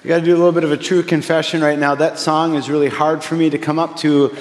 I got to do a little bit of a true confession right now. That song is really hard for me to come up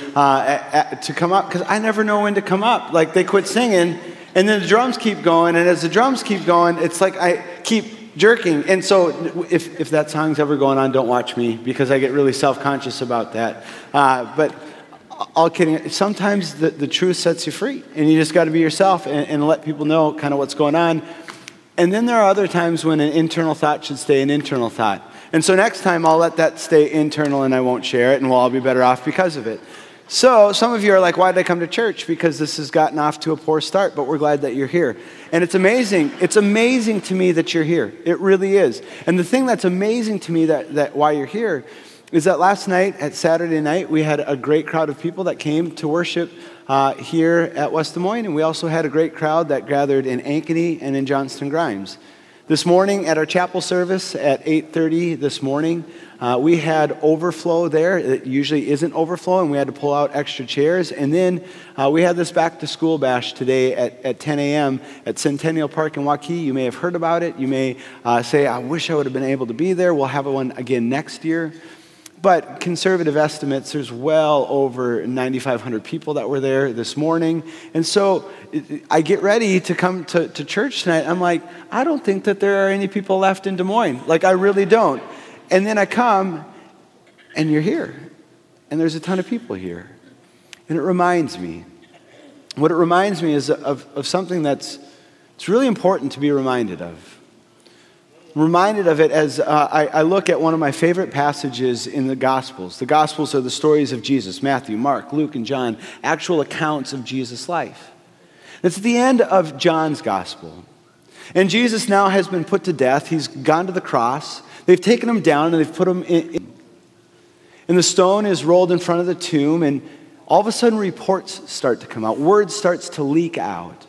because I never know when to come up. Like they quit singing, and then the drums keep going, and as the drums keep going, it's like I keep jerking. And so if that song's ever going on, don't watch me because I get really self-conscious about that. But all kidding. Sometimes the truth sets you free, and you just got to be yourself and let people know kind of what's going on. And then there are other times when an internal thought should stay an internal thought. And so next time I'll let that stay internal and I won't share it, and we'll all be better off because of it. So some of you are like, why did I come to church? Because this has gotten off to a poor start, but we're glad that you're here. And it's amazing. It's amazing to me that you're here. It really is. And the thing that's amazing to me that why you're here is that last night, at Saturday night, we had a great crowd of people that came to worship here at West Des Moines, and we also had a great crowd that gathered in Ankeny and in Johnston Grimes. This morning at our chapel service at 8:30 this morning, we had overflow there. It usually isn't overflow, and we had to pull out extra chairs. And then we had this back-to-school bash today at 10 a.m. at Centennial Park in Waukee. You may have heard about it. You may say, I wish I would have been able to be there. We'll have one again next year. But conservative estimates, there's well over 9,500 people that were there this morning. And so I get ready to come to church tonight. I'm like, I don't think that there are any people left in Des Moines. Like, I really don't. And then I come, and you're here. And there's a ton of people here. And it reminds me. What it reminds me is of something it's really important to be reminded of. I'm reminded of it as I look at one of my favorite passages in the Gospels. The Gospels are the stories of Jesus, Matthew, Mark, Luke, and John, actual accounts of Jesus' life. It's at the end of John's Gospel. And Jesus now has been put to death. He's gone to the cross. They've taken him down and they've put him in. And the stone is rolled in front of the tomb, and all of a sudden reports start to come out. Word starts to leak out.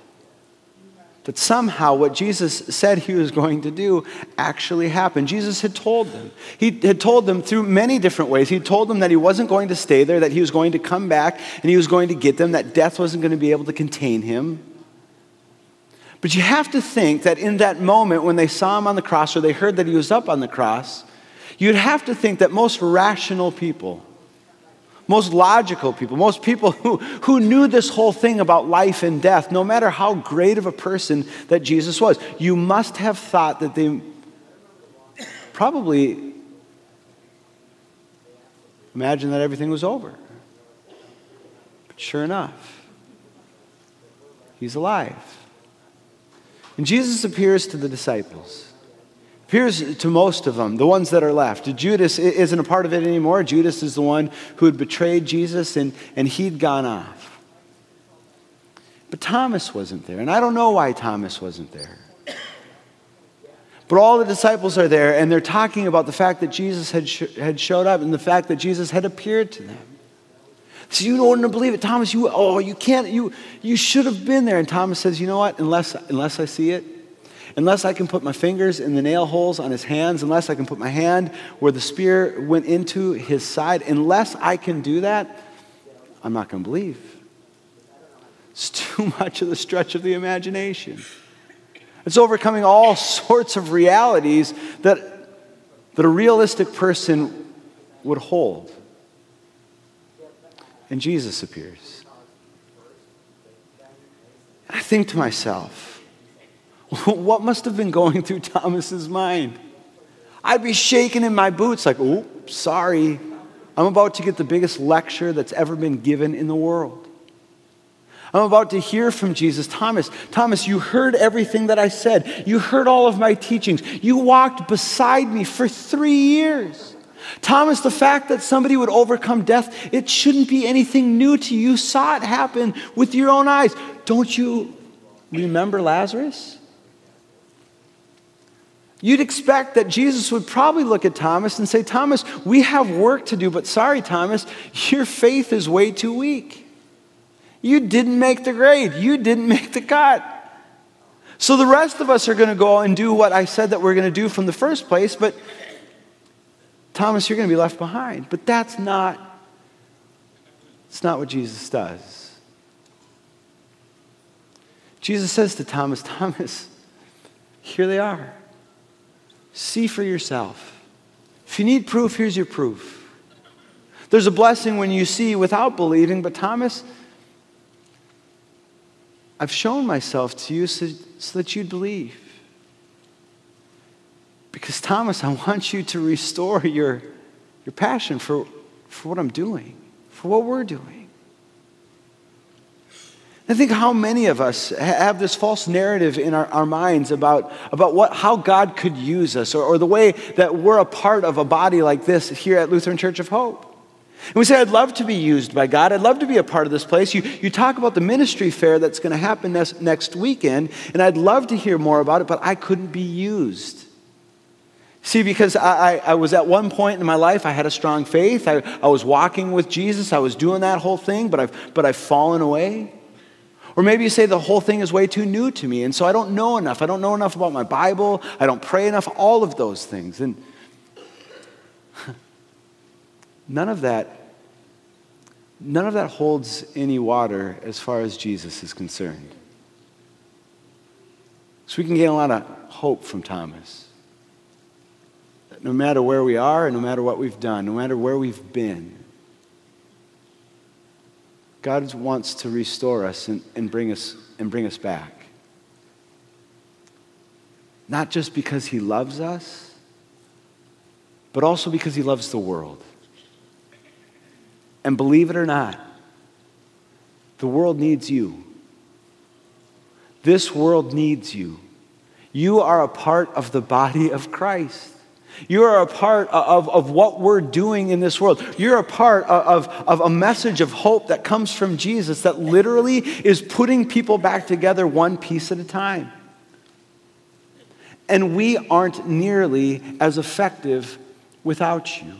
That somehow what Jesus said he was going to do actually happened. Jesus had told them. He had told them through many different ways. He told them that he wasn't going to stay there, that he was going to come back, and he was going to get them, that death wasn't going to be able to contain him. But you have to think that in that moment when they saw him on the cross, or they heard that he was up on the cross, you'd have to think that most rational people, most logical people, most people who knew this whole thing about life and death, no matter how great of a person that Jesus was, you must have thought that they probably imagined that everything was over. But sure enough, he's alive. And Jesus appears to the disciples. Appears to most of them, the ones that are left. Judas isn't a part of it anymore. Judas is the one who had betrayed Jesus, and he'd gone off. But Thomas wasn't there, and I don't know why Thomas wasn't there. But all the disciples are there, and they're talking about the fact that Jesus had showed up and the fact that Jesus had appeared to them. So you don't want to believe it, Thomas. You can't. You should have been there. And Thomas says, you know what? Unless I see it. Unless I can put my fingers in the nail holes on his hands, unless I can put my hand where the spear went into his side, unless I can do that, I'm not going to believe. It's too much of the stretch of the imagination. It's overcoming all sorts of realities that a realistic person would hold. And Jesus appears. And I think to myself, what must have been going through Thomas's mind? I'd be shaking in my boots like, oh, sorry. I'm about to get the biggest lecture that's ever been given in the world. I'm about to hear from Jesus. Thomas, you heard everything that I said. You heard all of my teachings. You walked beside me for 3 years. Thomas, the fact that somebody would overcome death, it shouldn't be anything new to you. You saw it happen with your own eyes. Don't you remember Lazarus? You'd expect that Jesus would probably look at Thomas and say, Thomas, we have work to do, but sorry, Thomas, your faith is way too weak. You didn't make the grade. You didn't make the cut. So the rest of us are going to go and do what I said that we're going to do from the first place, but Thomas, you're going to be left behind. But it's not what Jesus does. Jesus says to Thomas, Thomas, here they are. See for yourself. If you need proof, here's your proof. There's a blessing when you see without believing, but Thomas, I've shown myself to you so that you'd believe. Because Thomas, I want you to restore your passion for what I'm doing, for what we're doing. I think how many of us have this false narrative in our minds about how God could use us, or the way that we're a part of a body like this here at Lutheran Church of Hope. And we say, I'd love to be used by God. I'd love to be a part of this place. You talk about the ministry fair that's going to happen next weekend, and I'd love to hear more about it, but I couldn't be used. See, because I was at one point in my life, I had a strong faith. I was walking with Jesus. I was doing that whole thing, but I've fallen away. Or maybe you say the whole thing is way too new to me, and so I don't know enough. I don't know enough about my Bible. I don't pray enough, all of those things. And none of that holds any water as far as Jesus is concerned. So we can gain a lot of hope from Thomas. That no matter where we are, and no matter what we've done, no matter where we've been, God wants to restore us and bring us back. Not just because he loves us, but also because he loves the world. And believe it or not, the world needs you. This world needs you. You are a part of the body of Christ. You are a part of what we're doing in this world. You're a part of a message of hope that comes from Jesus that literally is putting people back together one piece at a time. And we aren't nearly as effective without you.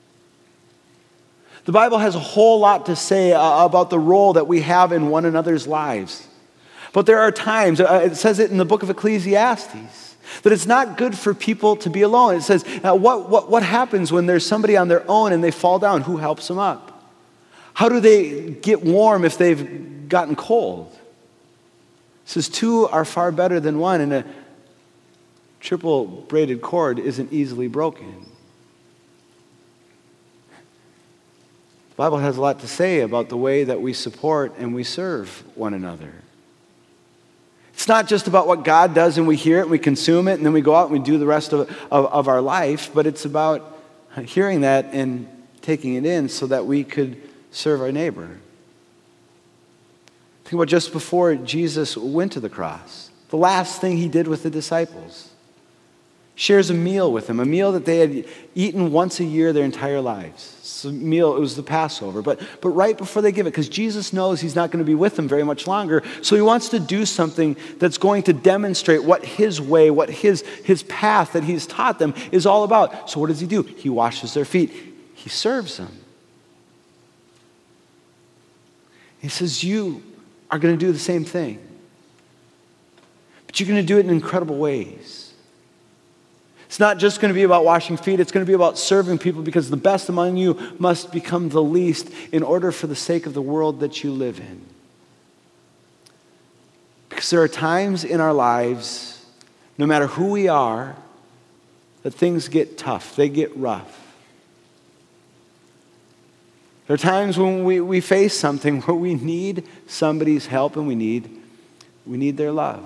The Bible has a whole lot to say about the role that we have in one another's lives. But there are times, it says it in the book of Ecclesiastes, that it's not good for people to be alone. It says, what happens when there's somebody on their own and they fall down? Who helps them up? How do they get warm if they've gotten cold? It says, two are far better than one, and a triple braided cord isn't easily broken. The Bible has a lot to say about the way that we support and we serve one another. It's not just about what God does and we hear it and we consume it and then we go out and we do the rest of our life, but it's about hearing that and taking it in so that we could serve our neighbor. Think about just before Jesus went to the cross, the last thing he did with the disciples. Shares a meal with them, a meal that they had eaten once a year their entire lives. It's a meal, it was the Passover. But right before they give it, because Jesus knows he's not going to be with them very much longer, so he wants to do something that's going to demonstrate what his way, what his path that he's taught them is all about. So what does he do? He washes their feet. He serves them. He says, you are going to do the same thing. But you're going to do it in incredible ways. It's not just going to be about washing feet. It's going to be about serving people, because the best among you must become the least in order for the sake of the world that you live in. Because there are times in our lives, no matter who we are, that things get tough. They get rough. There are times when we face something where we need somebody's help and we need their love.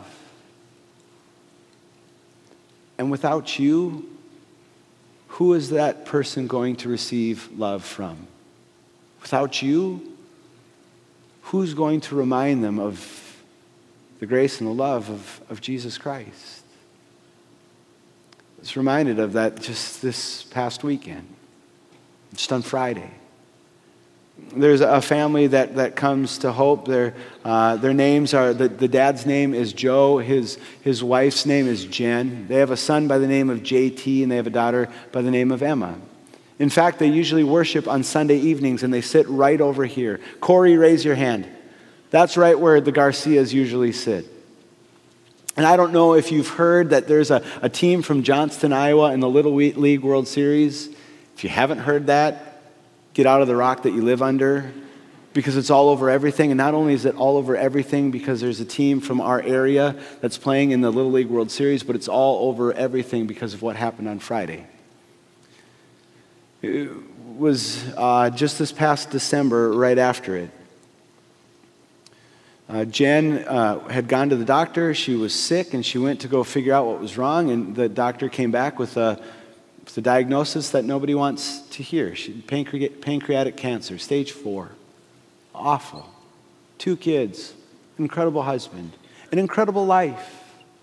And without you, who is that person going to receive love from? Without you, who's going to remind them of the grace and the love of Jesus Christ? I was reminded of that just this past weekend, just on Friday. There's a family that comes to Hope. Their names are, the dad's name is Joe. His wife's name is Jen. They have a son by the name of JT, and they have a daughter by the name of Emma. In fact, they usually worship on Sunday evenings, and they sit right over here. Corey, raise your hand. That's right where the Garcias usually sit. And I don't know if you've heard that there's a team from Johnston, Iowa in the Little League World Series. If you haven't heard that, get out of the rock that you live under, because it's all over everything. And not only is it all over everything because there's a team from our area that's playing in the Little League World Series, but it's all over everything because of what happened on Friday. It was just this past December, right after it. Jen had gone to the doctor. She was sick, and she went to go figure out what was wrong, and the doctor came back with a diagnosis that nobody wants to hear. Pancreatic cancer, stage 4. Awful. 2 kids, incredible husband, an incredible life.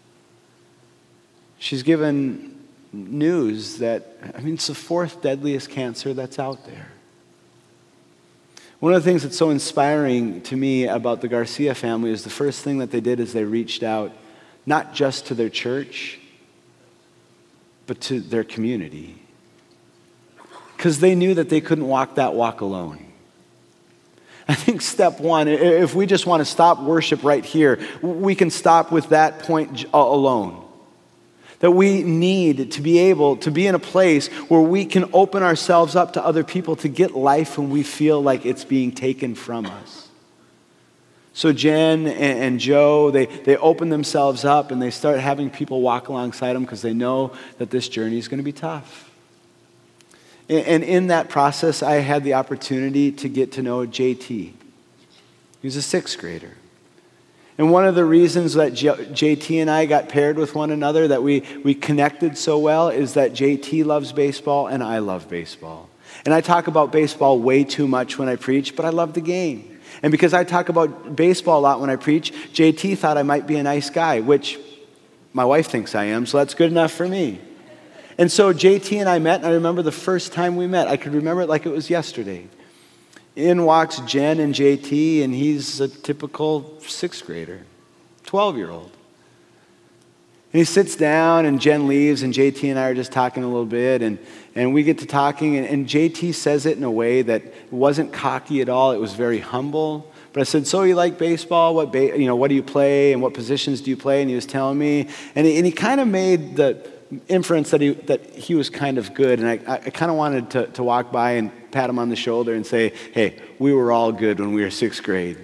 She's given news that, it's the 4th deadliest cancer that's out there. One of the things that's so inspiring to me about the Garcia family is the first thing that they did is they reached out, not just to their church, but to their community. Because they knew that they couldn't walk that walk alone. I think step 1, if we just want to stop worship right here, we can stop with that point alone. That we need to be able to be in a place where we can open ourselves up to other people to get life when we feel like it's being taken from us. So Jen and Joe, they open themselves up and they start having people walk alongside them because they know that this journey is going to be tough. And in that process, I had the opportunity to get to know JT. He was a 6th grader. And one of the reasons that JT and I got paired with one another, that we connected so well, is that JT loves baseball and I love baseball. And I talk about baseball way too much when I preach, but I love the game. And because I talk about baseball a lot when I preach, JT thought I might be a nice guy, which my wife thinks I am, so that's good enough for me. And so JT and I met, and I remember the first time we met. I could remember it like it was yesterday. In walks Jen and JT, and he's a typical 6th grader, 12-year-old. And he sits down, and Jen leaves, and JT and I are just talking a little bit, and we get to talking, and JT says it in a way that wasn't cocky at all. It was very humble. But I said, so you like baseball? What do you play, and what positions do you play? And he was telling me, and he kind of made the inference that he was kind of good, and I kind of wanted to walk by and pat him on the shoulder and say, hey, we were all good when we were 6th grade.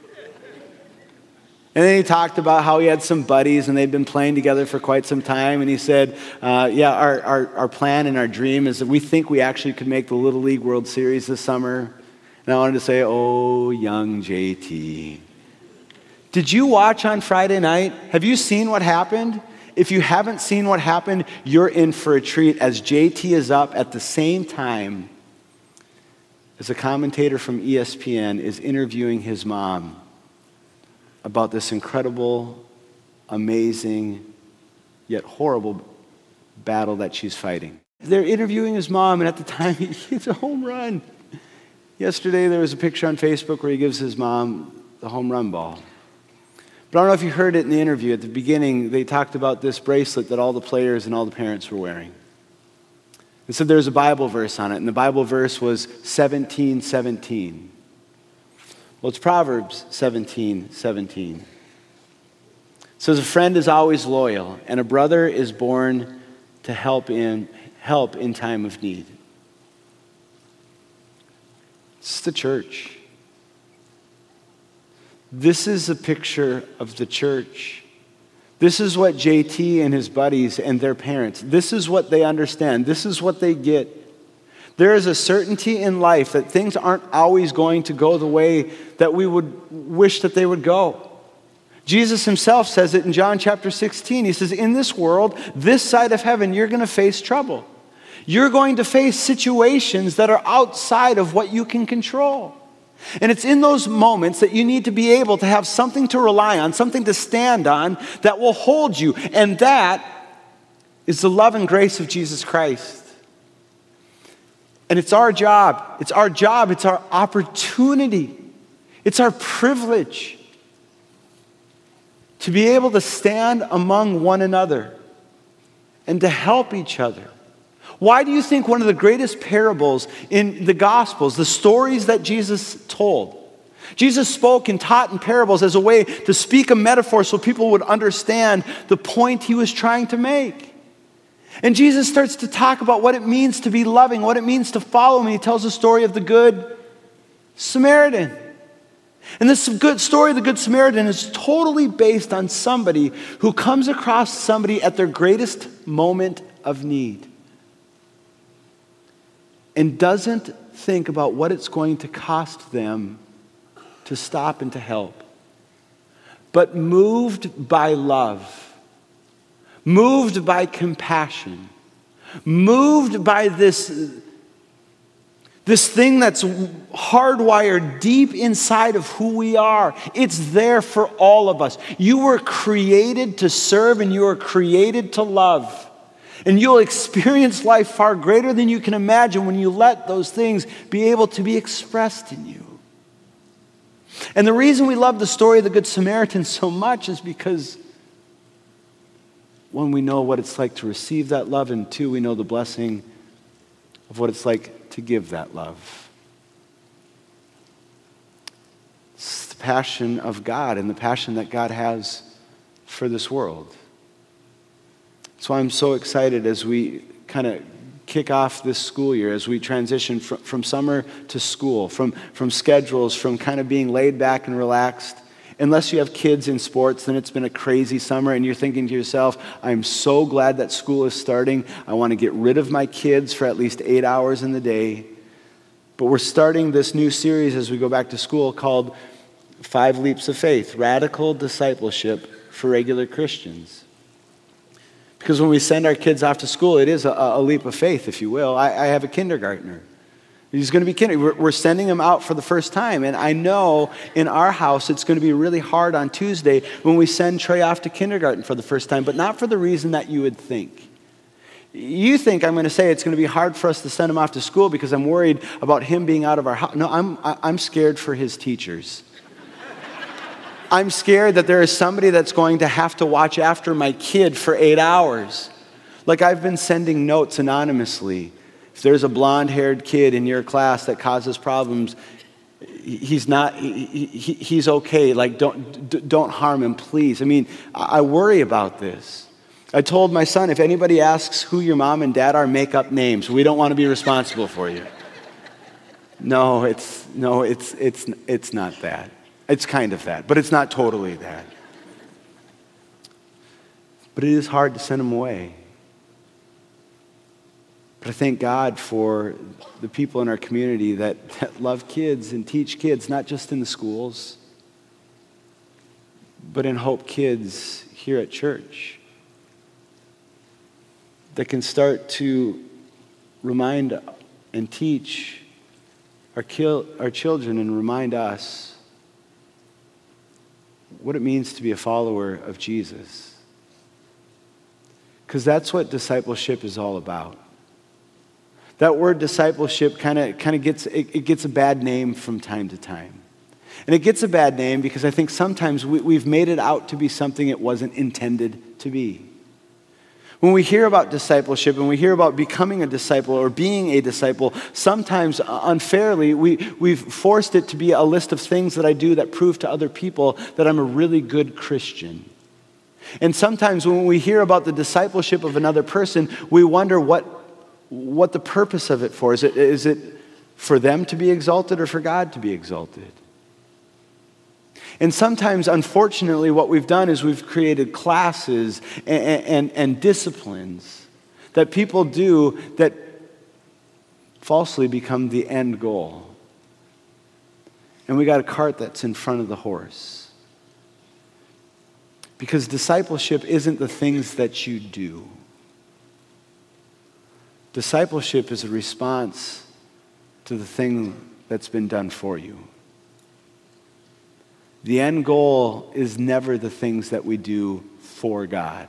And then he talked about how he had some buddies and they'd been playing together for quite some time, and he said, our plan and our dream is that we think we actually could make the Little League World Series this summer. And I wanted to say, oh, young JT. Did you watch on Friday night? Have you seen what happened? If you haven't seen what happened, you're in for a treat as JT is up at the same time as a commentator from ESPN is interviewing his mom about this incredible, amazing, yet horrible battle that she's fighting. They're interviewing his mom, and at the time, he hits a home run. Yesterday, there was a picture on Facebook where he gives his mom the home run ball. But I don't know if you heard it in the interview. At the beginning, they talked about this bracelet that all the players and all the parents were wearing. They said there was a Bible verse on it, and the Bible verse was 17:17. Well, it's Proverbs 17:17. It says, a friend is always loyal, and a brother is born to help in time of need. It's the church. This is a picture of the church. This is what JT and his buddies and their parents, this is what they understand. This is what they get. There is a certainty in life that things aren't always going to go the way that we would wish that they would go. Jesus himself says it in John chapter 16. He says, in this world, this side of heaven, you're going to face trouble. You're going to face situations that are outside of what you can control. And it's in those moments that you need to be able to have something to rely on, something to stand on that will hold you. And that is the love and grace of Jesus Christ. And it's our job. It's our job. It's our opportunity. It's our privilege to be able to stand among one another and to help each other. Why do you think one of the greatest parables in the Gospels, the stories that Jesus told, Jesus spoke and taught in parables as a way to speak a metaphor so people would understand the point he was trying to make. And Jesus starts to talk about what it means to be loving, what it means to follow him. He tells the story of the Good Samaritan. And this good story of the Good Samaritan is totally based on somebody who comes across somebody at their greatest moment of need. and doesn't think about what it's going to cost them to stop and to help, but moved by love, moved by compassion, moved by this thing that's hardwired deep inside of who we are. It's there for all of us. You were created to serve and you were created to love. And you'll experience life far greater than you can imagine when you let those things be able to be expressed in you. And the reason we love the story of the Good Samaritan so much is because, one, we know what it's like to receive that love, and two, we know the blessing of what it's like to give that love. It's the passion of God and the passion that God has for this world. That's why I'm so excited as we kind of kick off this school year, as we transition from summer to school, from schedules, from kind of being laid back and relaxed. Unless you have kids in sports, then it's been a crazy summer and you're thinking to yourself, I'm so glad that school is starting. I want to get rid of my kids for at least 8 hours in the day. But we're starting this new series as we go back to school called 5 Leaps of Faith, Radical Discipleship for Regular Christians. Because when we send our kids off to school, it is a leap of faith, if you will. I have a kindergartner. He's going to be kindergarten. We're sending him out for the first time. And I know in our house it's going to be really hard on Tuesday when we send Trey off to kindergarten for the first time, but not for the reason that you would think. You think I'm going to say it's going to be hard for us to send him off to school because I'm worried about him being out of our house. No, I'm scared for his teachers. I'm scared that there is somebody that's going to have to watch after my kid for 8 hours. Like I've been sending notes anonymously. If there's a blonde-haired kid in your class that causes problems, he's okay. Like don't harm him, please. I mean, I worry about this. I told my son, if anybody asks who your mom and dad are, make up names. We don't want to be responsible for you. No, it's not that. It's kind of that, but it's not totally that. But it is hard to send them away. But I thank God for the people in our community that love kids and teach kids, not just in the schools, but in Hope Kids here at church, that can start to remind and teach our children and remind us what it means to be a follower of Jesus. Because that's what discipleship is all about. That word discipleship kind of gets a bad name from time to time. And it gets a bad name because I think sometimes we've made it out to be something it wasn't intended to be. When we hear about discipleship and we hear about becoming a disciple or being a disciple, sometimes unfairly we've forced it to be a list of things that I do that prove to other people that I'm a really good Christian. And sometimes when we hear about the discipleship of another person, we wonder what the purpose of it for. Is it for them to be exalted or for God to be exalted? And sometimes, unfortunately, what we've done is we've created classes and disciplines that people do that falsely become the end goal. And we got a cart that's in front of the horse. Because discipleship isn't the things that you do. Discipleship is a response to the thing that's been done for you. The end goal is never the things that we do for God.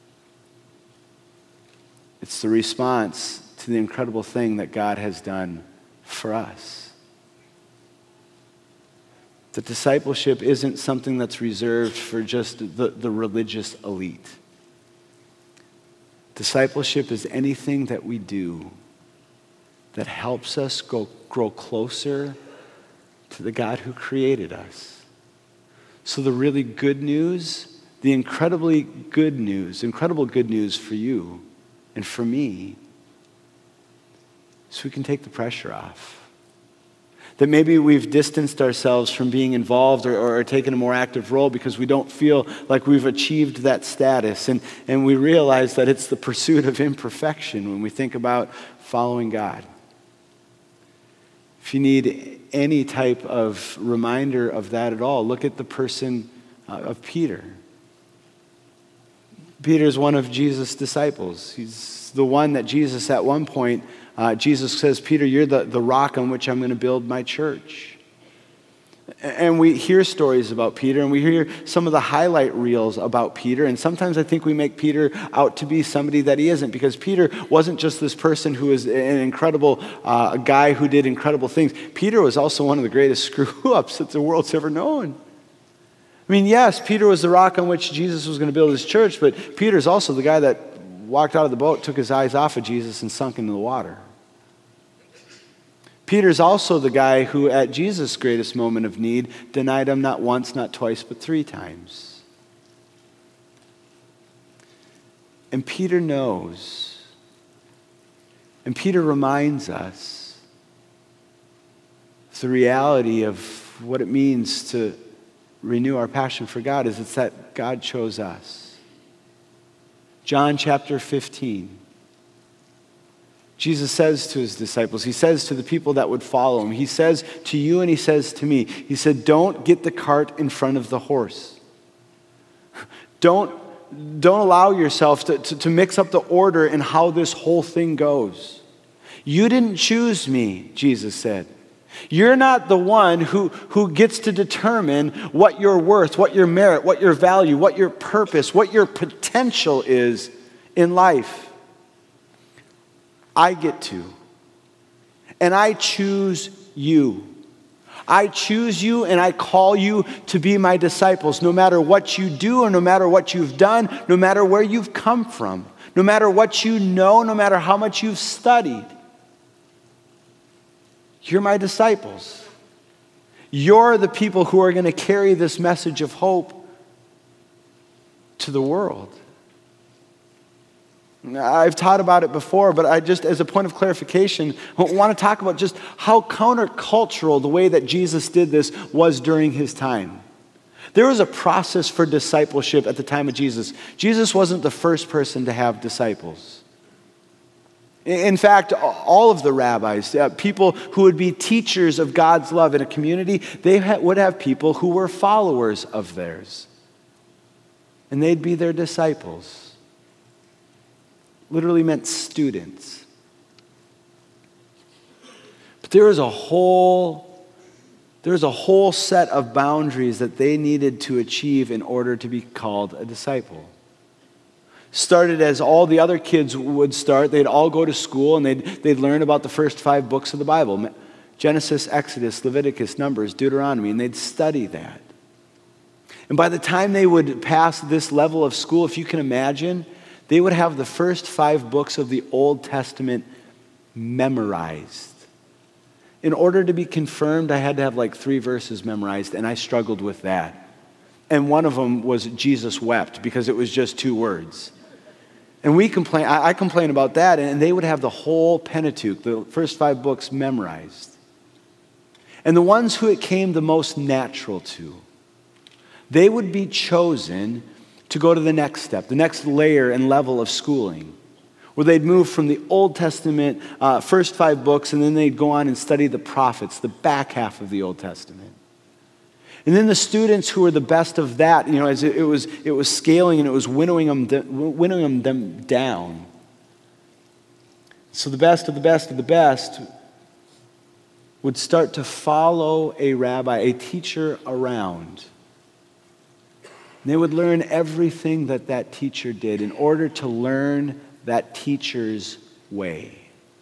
It's the response to the incredible thing that God has done for us. The discipleship isn't something that's reserved for just the religious elite. Discipleship is anything that we do that helps us grow closer to the God who created us. So the really good news, the incredible good news for you and for me, so we can take the pressure off. That maybe we've distanced ourselves from being involved or taken a more active role because we don't feel like we've achieved that status. And we realize that it's the pursuit of imperfection when we think about following God. If you need any type of reminder of that at all, look at the person of Peter. Peter is one of Jesus' disciples. He's the one that Jesus, at one point, Jesus says, Peter, you're the rock on which I'm going to build my church. And we hear stories about Peter, and we hear some of the highlight reels about Peter, and sometimes I think we make Peter out to be somebody that he isn't, because Peter wasn't just this person who was an incredible guy who did incredible things. Peter was also one of the greatest screw-ups that the world's ever known. I mean, yes, Peter was the rock on which Jesus was going to build his church, but Peter's also the guy that walked out of the boat, took his eyes off of Jesus, and sunk into the water. Peter's also the guy who, at Jesus' greatest moment of need, denied him not once, not twice, but 3 times. And Peter knows, and Peter reminds us the reality of what it means to renew our passion for God is it's that God chose us. John chapter 15. Jesus says to his disciples, he says to the people that would follow him, he says to you and he says to me, he said, don't get the cart in front of the horse. Don't allow yourself to mix up the order in how this whole thing goes. You didn't choose me, Jesus said. You're not the one who gets to determine what your worth, what your merit, what your value, what your purpose, what your potential is in life. I get to. And I choose you. I choose you and I call you to be my disciples, no matter what you do or no matter what you've done, no matter where you've come from, no matter what you know, no matter how much you've studied. You're my disciples. You're the people who are going to carry this message of hope to the world. I've taught about it before, but I just, as a point of clarification, want to talk about just how countercultural the way that Jesus did this was during his time. There was a process for discipleship at the time of Jesus. Jesus wasn't the first person to have disciples. In fact, all of the rabbis, people who would be teachers of God's love in a community, they would have people who were followers of theirs. And they'd be their disciples. Literally meant students. But there was a whole set of boundaries that they needed to achieve in order to be called a disciple. Started as all the other kids would start. They'd all go to school and they'd learn about the first 5 books of the Bible. Genesis, Exodus, Leviticus, Numbers, Deuteronomy, and they'd study that. And by the time they would pass this level of school, if you can imagine, they would have the first 5 books of the Old Testament memorized. In order to be confirmed, I had to have like 3 verses memorized, and I struggled with that. And one of them was Jesus wept, because it was just 2 words. And I complain about that, and they would have the whole Pentateuch, the first 5 books memorized. And the ones who it came the most natural to, they would be chosen to go to the next step, the next layer and level of schooling, where they'd move from the Old Testament, first 5 books, and then they'd go on and study the prophets, the back half of the Old Testament. And then the students who were the best of that, as it was scaling and it was winnowing them down. So the best of the best of the best would start to follow a rabbi, a teacher around. They would learn everything that teacher did in order to learn that teacher's way.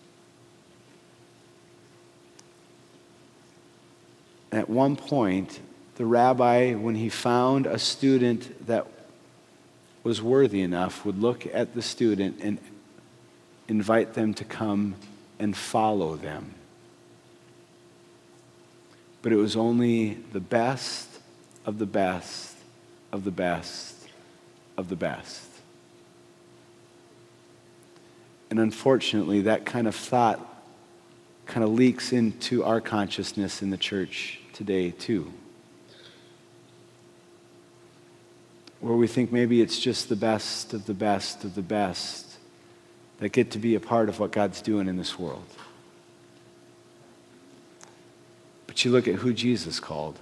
At one point, the rabbi, when he found a student that was worthy enough, would look at the student and invite them to come and follow them. But it was only the best of the best of the best of the best. And unfortunately, that kind of thought kind of leaks into our consciousness in the church today too. Where we think maybe it's just the best of the best of the best that get to be a part of what God's doing in this world. But you look at who Jesus called.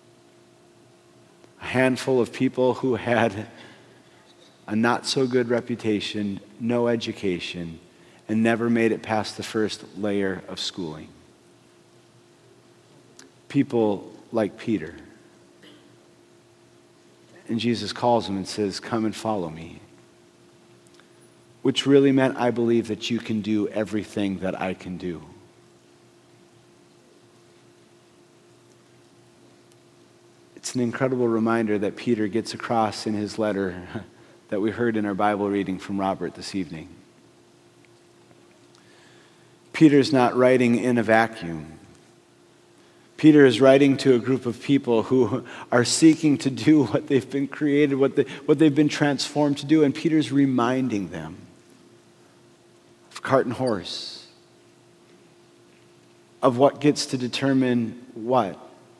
A handful of people who had a not-so-good reputation, no education, and never made it past the first layer of schooling. People like Peter. And Jesus calls him and says, "Come and follow me." Which really meant, I believe, that you can do everything that I can do. It's an incredible reminder that Peter gets across in his letter that we heard in our Bible reading from Robert this evening. Peter's not writing in a vacuum. Peter is writing to a group of people who are seeking to do what they've been created, what they've been transformed to do, and Peter's reminding them of cart and horse, of what gets to determine what,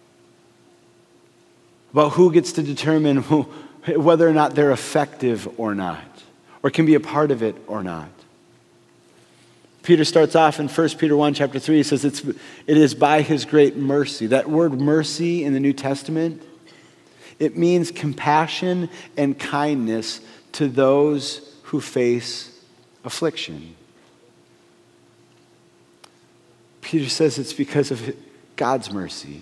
about who gets to determine whether or not they're effective or not, or can be a part of it or not. Peter starts off in 1 Peter 1, chapter 3. He says, it is by his great mercy. That word mercy in the New Testament, it means compassion and kindness to those who face affliction. Peter says it's because of God's mercy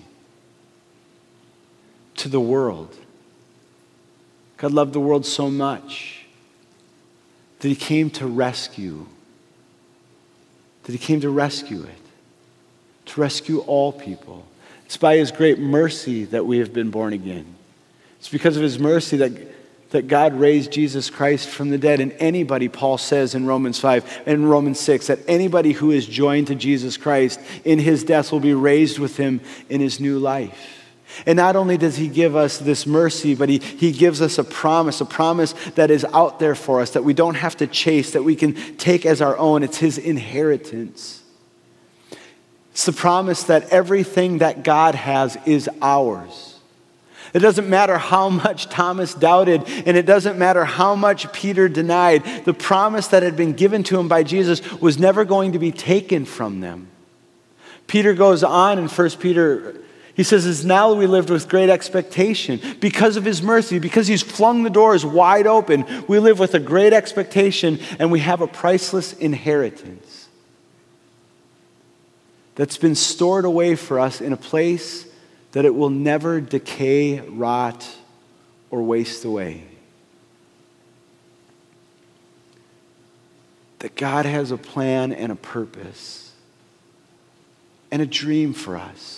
to the world. God loved the world so much that he came to rescue it, to rescue all people. It's by his great mercy that we have been born again. It's because of his mercy that God raised Jesus Christ from the dead. And anybody, Paul says in Romans 5 and Romans 6, that anybody who is joined to Jesus Christ in his death will be raised with him in his new life. And not only does he give us this mercy, but he gives us a promise that is out there for us, that we don't have to chase, that we can take as our own. It's his inheritance. It's the promise that everything that God has is ours. It doesn't matter how much Thomas doubted, and it doesn't matter how much Peter denied. The promise that had been given to him by Jesus was never going to be taken from them. Peter goes on in 1 Peter. He says, "As now we lived with great expectation because of his mercy, because he's flung the doors wide open. We live with a great expectation, and we have a priceless inheritance that's been stored away for us in a place that it will never decay, rot, or waste away." That God has a plan and a purpose and a dream for us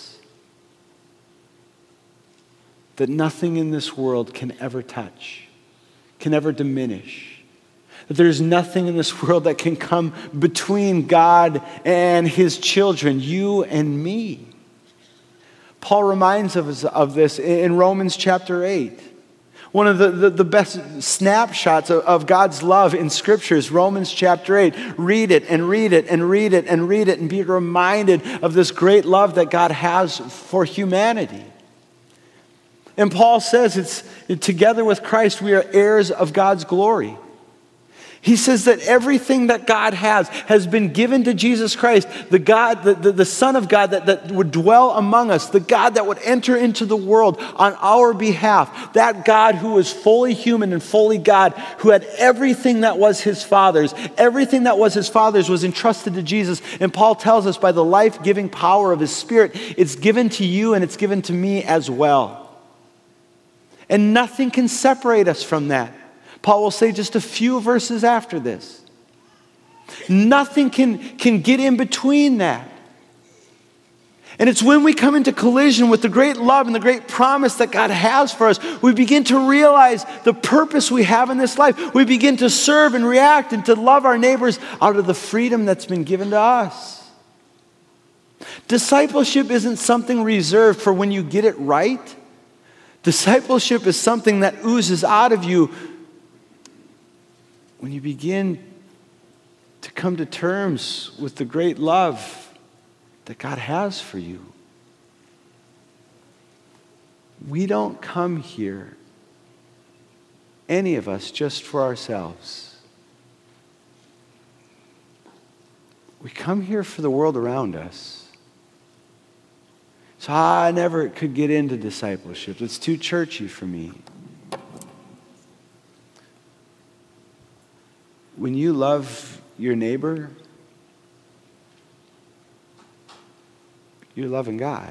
that nothing in this world can ever touch, can ever diminish. That there's nothing in this world that can come between God and his children, you and me. Paul reminds us of this in Romans chapter 8. One of the best snapshots of God's love in Scripture is Romans chapter 8. Read it and read it and read it and read it and be reminded of this great love that God has for humanity. And Paul says it's together with Christ we are heirs of God's glory. He says that everything that God has been given to Jesus Christ, the Son of God that would dwell among us, the God that would enter into the world on our behalf, that God who was fully human and fully God, who had everything that was his Father's. Everything that was his Father's was entrusted to Jesus. And Paul tells us by the life-giving power of his Spirit, it's given to you and it's given to me as well. And nothing can separate us from that. Paul will say just a few verses after this. Nothing can get in between that. And it's when we come into collision with the great love and the great promise that God has for us, we begin to realize the purpose we have in this life. We begin to serve and react and to love our neighbors out of the freedom that's been given to us. Discipleship isn't something reserved for when you get it right. Discipleship is something that oozes out of you when you begin to come to terms with the great love that God has for you. We don't come here, any of us, just for ourselves. We come here for the world around us. So I never could get into discipleship. It's too churchy for me. When you love your neighbor, you're loving God.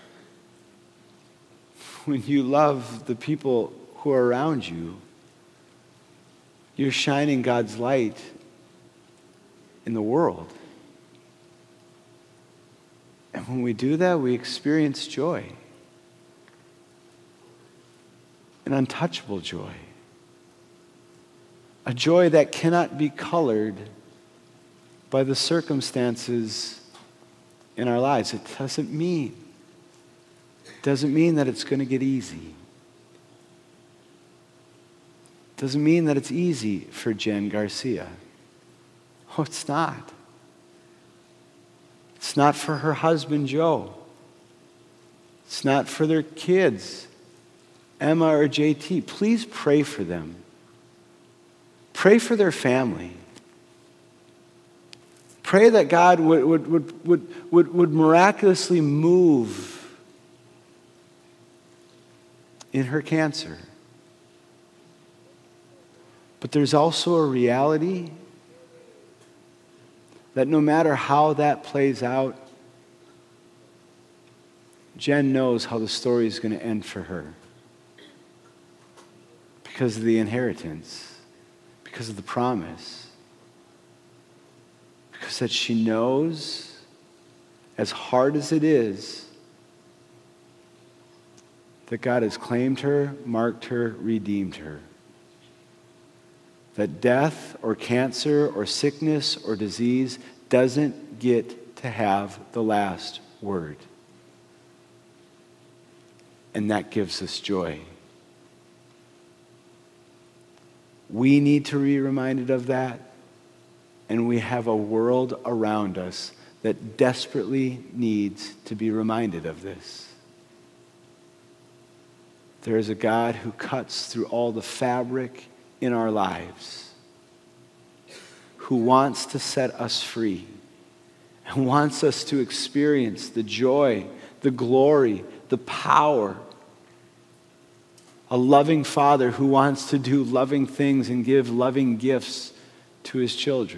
When you love the people who are around you, you're shining God's light in the world. And when we do that, we experience joy. An untouchable joy. A joy that cannot be colored by the circumstances in our lives. It doesn't mean that it's going to get easy. It doesn't mean that it's easy for Jen Garcia. Oh, it's not. It's not for her husband, Joe. It's not for their kids, Emma or JT. Please pray for them. Pray for their family. Pray that God would miraculously move in her cancer. But there's also a reality that no matter how that plays out, Jen knows how the story is going to end for her. Because of the inheritance. Because of the promise. Because that she knows, as hard as it is, that God has claimed her, marked her, redeemed her. That death or cancer or sickness or disease doesn't get to have the last word. And that gives us joy. We need to be reminded of that, and we have a world around us that desperately needs to be reminded of this. There is a God who cuts through all the fabric in our lives, who wants to set us free and wants us to experience the joy, the glory, the power. A loving Father who wants to do loving things and give loving gifts to his children.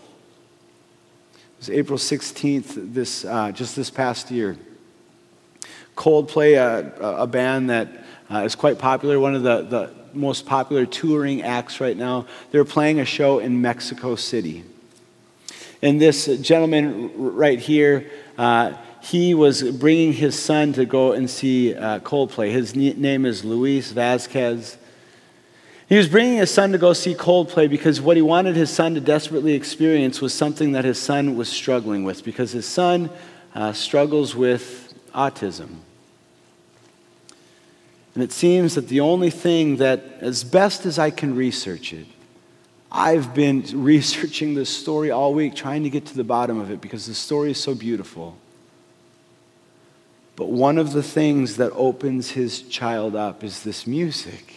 It was April 16th, just this past year. Coldplay, a band that is quite popular, one of the most popular touring acts right now. They're playing a show in Mexico City. And this gentleman right here, he was bringing his son to go and see Coldplay. His name is Luis Vasquez. He was bringing his son to go see Coldplay because what he wanted his son to desperately experience was something that his son was struggling with, because his son struggles with autism. And it seems that the only thing that, as best as I can research it, I've been researching this story all week, trying to get to the bottom of it because the story is so beautiful. But one of the things that opens his child up is this music.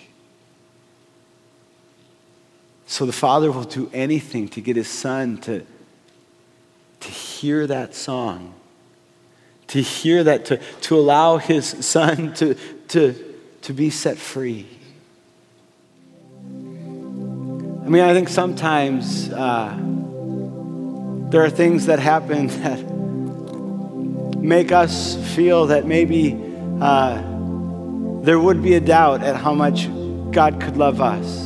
So the father will do anything to get his son to hear that song, to hear that, to allow his son to be set free. I mean, I think sometimes there are things that happen that make us feel that maybe there would be a doubt at how much God could love us.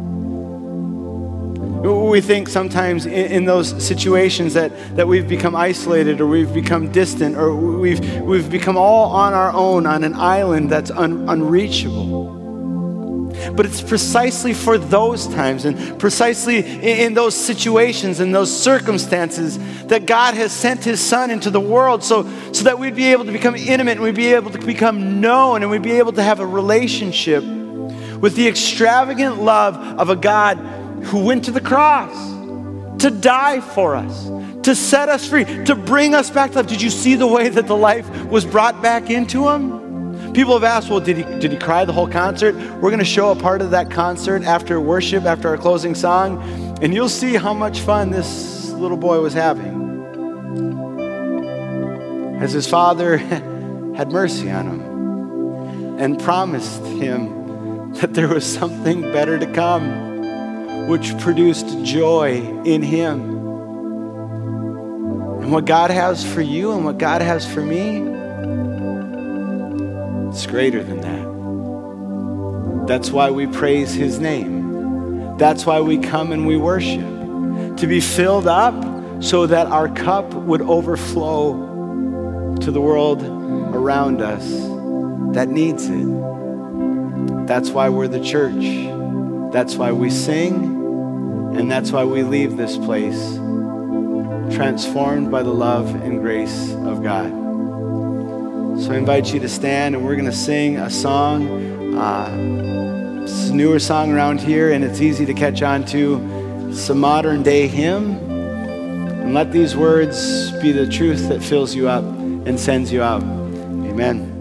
We think sometimes in those situations that we've become isolated, or we've become distant, or we've become all on our own on an island that's unreachable. But it's precisely for those times and precisely in those situations and those circumstances that God has sent his son into the world so that we'd be able to become intimate and we'd be able to become known and we'd be able to have a relationship with the extravagant love of a God who went to the cross to die for us, to set us free, to bring us back to life. Did you see the way that the life was brought back into him? People have asked, well, did he cry the whole concert? We're going to show a part of that concert after worship, after our closing song, and you'll see how much fun this little boy was having. As his father had mercy on him and promised him that there was something better to come, which produced joy in him. And what God has for you and what God has for me, it's greater than that. That's why we praise his name. That's why we come and we worship. To be filled up so that our cup would overflow to the world around us that needs it. That's why we're the church. That's why we sing, and that's why we leave this place transformed by the love and grace of God. So I invite you to stand, and we're going to sing a song. It's a newer song around here, and it's easy to catch on to. It's a modern day hymn. And let these words be the truth that fills you up and sends you out. Amen.